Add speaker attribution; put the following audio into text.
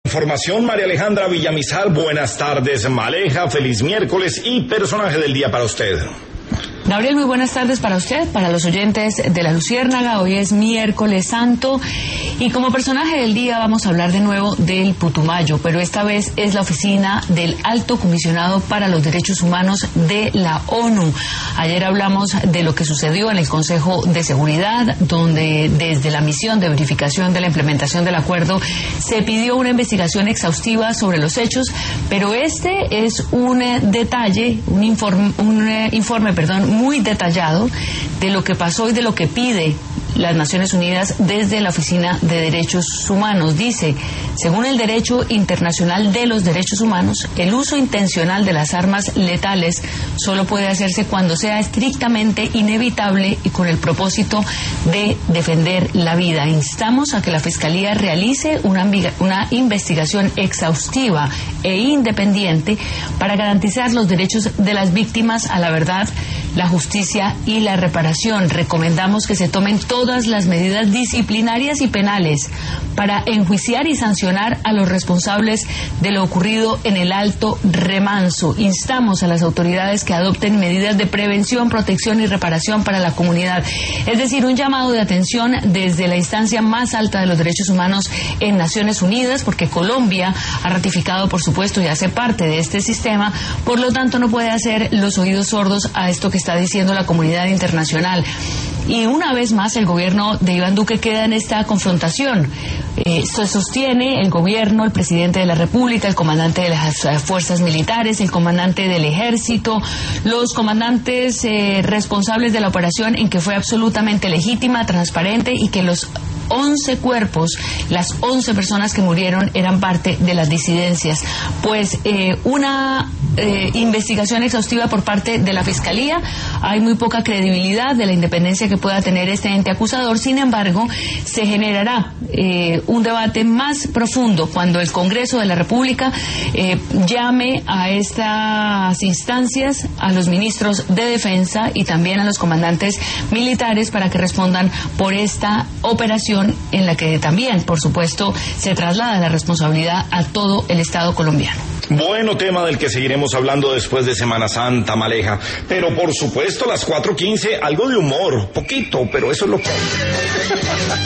Speaker 1: Información, María Alejandra Villamizar, buenas tardes, Maleja, feliz miércoles y personaje del día para usted.
Speaker 2: Gabriel, muy buenas tardes para usted, para los oyentes de La Luciérnaga. Hoy es miércoles santo y como personaje del día vamos a hablar de nuevo del Putumayo, pero esta vez es la oficina del Alto Comisionado para los Derechos Humanos de la ONU. Ayer hablamos de lo que sucedió en el Consejo de Seguridad, donde desde la misión de verificación de la implementación del acuerdo se pidió una investigación exhaustiva sobre los hechos, pero este es un informe muy detallado de lo que pasó y de lo que pide las Naciones Unidas desde la Oficina de Derechos Humanos. Dice, según el derecho internacional de los derechos humanos, el uso intencional de las armas letales solo puede hacerse cuando sea estrictamente inevitable y con el propósito de defender la vida. Instamos a que la Fiscalía realice una investigación exhaustiva e independiente para garantizar los derechos de las víctimas a la verdad, la justicia y la reparación. Recomendamos que se tomen todas las medidas disciplinarias y penales para enjuiciar y sancionar a los responsables de lo ocurrido en el Alto Remanso. Instamos a las autoridades que adopten medidas de prevención, protección y reparación para la comunidad. Es decir, un llamado de atención desde la instancia más alta de los derechos humanos en Naciones Unidas, porque Colombia ha ratificado, por supuesto, y hace parte de este sistema, por lo tanto no puede hacer los oídos sordos a esto que está diciendo la comunidad internacional. Y una vez más el gobierno de Iván Duque queda en esta confrontación. Se sostiene el gobierno, el presidente de la República, el comandante de las fuerzas militares, el comandante del ejército, los comandantes responsables de la operación en que fue absolutamente legítima, transparente y que los 11 cuerpos, las 11 personas que murieron eran parte de las disidencias. Pues una investigación exhaustiva por parte de la Fiscalía. Hay muy poca credibilidad de la independencia que pueda tener este ente acusador. Sin embargo, se generará un debate más profundo cuando el Congreso de la República llame a estas instancias a los ministros de Defensa y también a los comandantes militares para que respondan por esta operación en la que también, por supuesto, se traslada la responsabilidad a todo el Estado colombiano.
Speaker 1: Bueno, tema del que seguiremos hablando después de Semana Santa, Maleja. Pero por supuesto, las 4:15, algo de humor, poquito, pero eso es lo que hay.